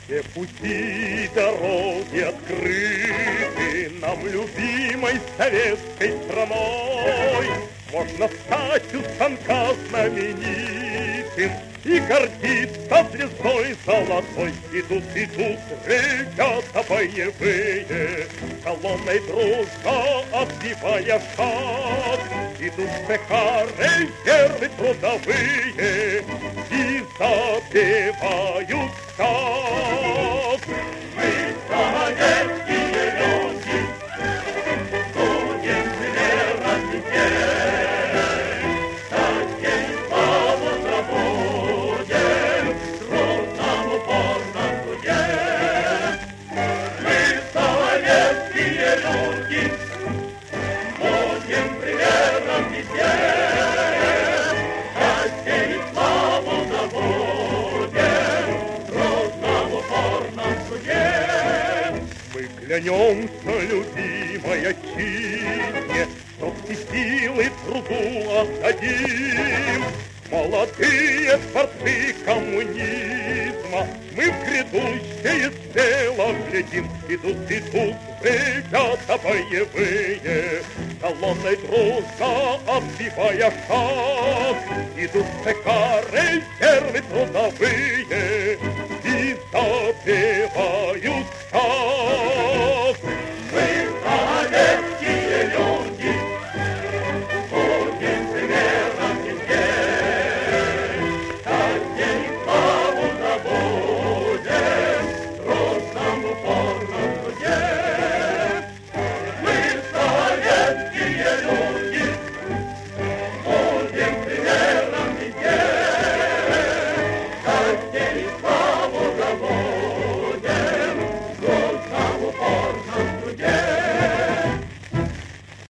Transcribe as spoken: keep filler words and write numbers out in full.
Все пути и дороги открыты нам любимой советской страной. Можно стать у станка знаменитым и гордиться звездой золотой. Идут, идут ребята боевые, колонной дружно отбивая шаг. Идут в цеха резервы трудовые и запевают так. Мы советские люди, будем верно теперь, дадим славу забудем, трудном упорном труде. Мы советские люди, будем примером везде, дадим славу забудем, трудном упорном труде. Мы клянемся, любимой отчизне, что все силы труду отдадим. Молодые творцы коммунизма, мы в грядущее дело глядим. Идут, идут ребята боевые, колонной дружно отбивая шаг. Идут в ЦК резервы трудовые и запевают